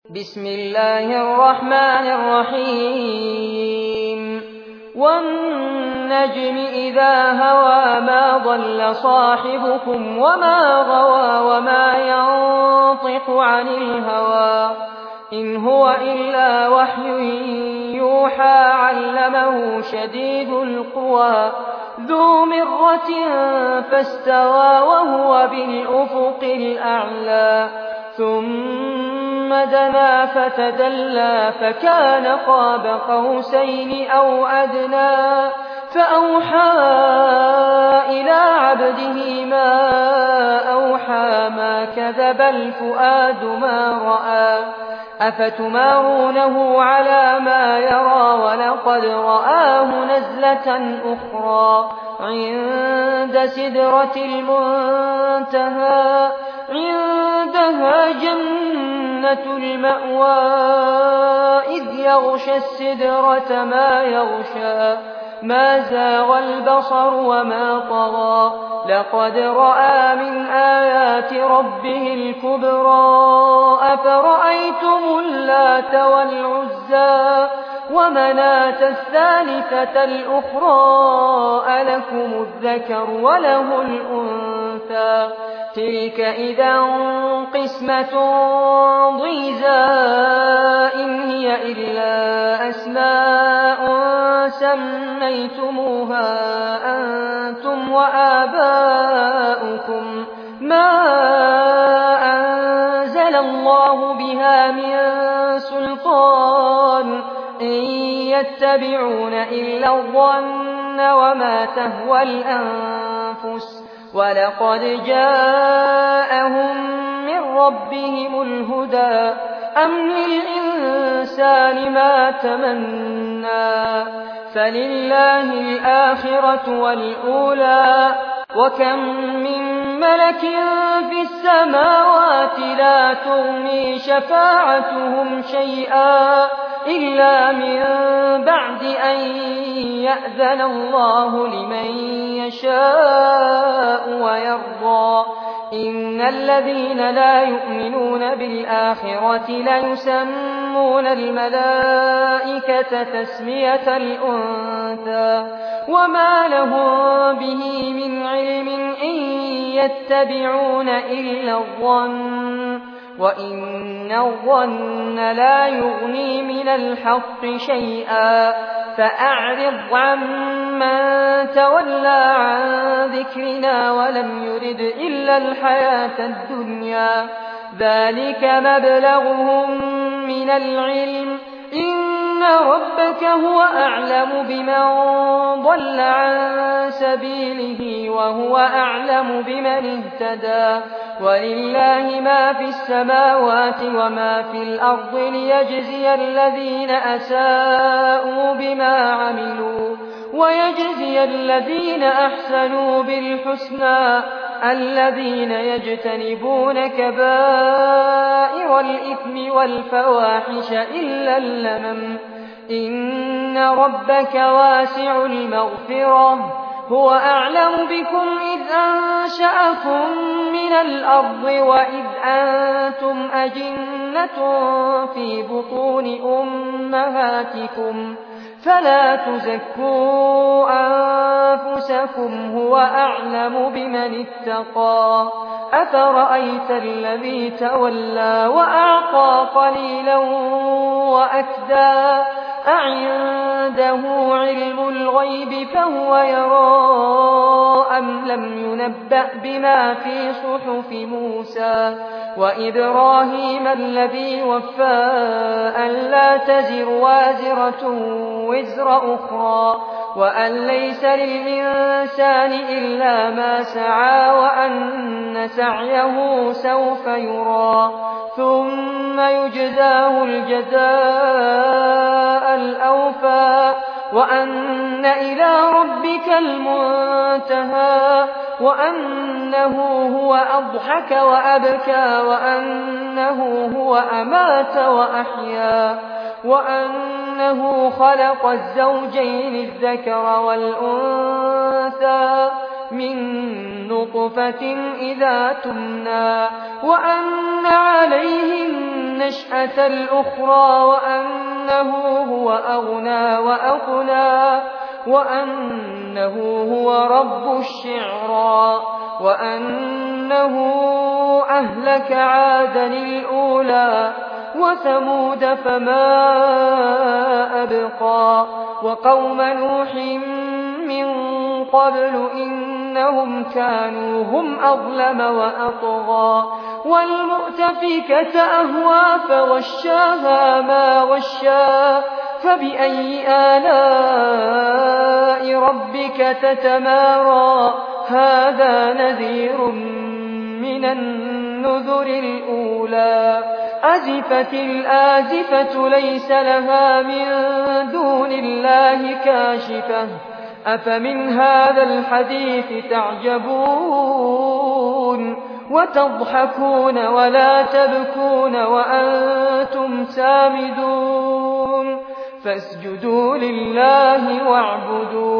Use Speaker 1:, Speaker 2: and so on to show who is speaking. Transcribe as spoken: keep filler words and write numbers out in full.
Speaker 1: بسم الله الرحمن الرحيم والنجم إذا هوى ما ضل صاحبكم وما غوى وما ينطق عن الهوى إن هو إلا وحي يوحى علمه شديد القوى ذو مرة فاستوى وهو بالأفق الأعلى ثم دنا فتدلى فكان قاب قوسين أو أدنى فأوحى إلى عبده ما أوحى ما كذب الفؤاد ما رأى أفتمارونه على ما يرى ولقد رآه نزلة أخرى عند سدرة المنتهى عندها جنة المأوى إذ يغشى السدرة ما يغشى ما زاغ البصر وما طغى لقد رأى من آيات ربه الكبرى أفرأيتم اللات والعزى ومناة الثالثة الأخرى ألكم الذكر وله الأنثى تلك إذا قسمة ضيزى إن هي إلا أسماء سميتموها أنتم وآباؤكم ما أنزل الله بها من سلطان إن يتبعون إلا الظن وما تهوى الأنفس ولقد جاءهم من ربهم الهدى أم للإنسان ما تمنى فلله الآخرة والأولى وكم من ملك في السماوات لا تغني شفاعتهم شيئا إلا من بعد أن يأذن الله لمن يشاء ويرضى إن الذين لا يؤمنون بالآخرة ليسمون الملائكة تسمية الأنثى وما لهم به من علم إن يتبعون إلا الظن وإن الظن لا يغني من الحق شيئا فأعرض عمن تولى عن ذكرنا ولم يرد إلا الحياة الدنيا ذلك مبلغهم من العلم إن ربك هو أعلم بمن ضل عن سبيله وهو أعلم بمن اهتدى ولله ما في السماوات وما في الأرض ليجزي الذين أساءوا بما عملوا ويجزي الذين أحسنوا بالحسنى الذين يجتنبون كبائر الإثم والفواحش إلا اللمم إن ربك واسع المغفرة هو أعلم بكم إذ أنشأكم من الأرض وإذ أنتم أجنة في بطون أمهاتكم فلا تزكوا أنفسكم هو أعلم بمن اتقى أفرأيت الذي تولى وأعطى قليلا وأكدى أعنده علم الغيب فهو يرى أم لم ينبأ بما في صحف موسى وإبراهيم الذي وفى ألا تزر وازرة وزر أخرى وأن ليس للإنسان إلا ما سعى وأن سعيه سوف يرى ثم يجزاه الجزاء الأوفى وأن إلى ربك المنتهى وأنه هو أضحك وأبكى وأنه هو أمات وأحيا وأنه خلق الزوجين الذكر والأنثى من نطفة إذا تمنى وأن عليه النشأة الأخرى وأنه هو أغنى وأقنى وأنه هو رب الشعرى وأنه أهلك عادا الأولى وثمود فما أبقى وقوم نوح من قبل إنهم كانوا هم أظلم وأطغى والمؤتفكة أهوى فغشاها ما غشا فبأي آلاء ربك تتمارى هذا نذير من النذر الأولى أزفت الآزفة ليس لها من دون الله كاشفة أفمن هذا الحديث تعجبون وتضحكون ولا تبكون وأنتم سامدون فاسجدوا لله واعبدوا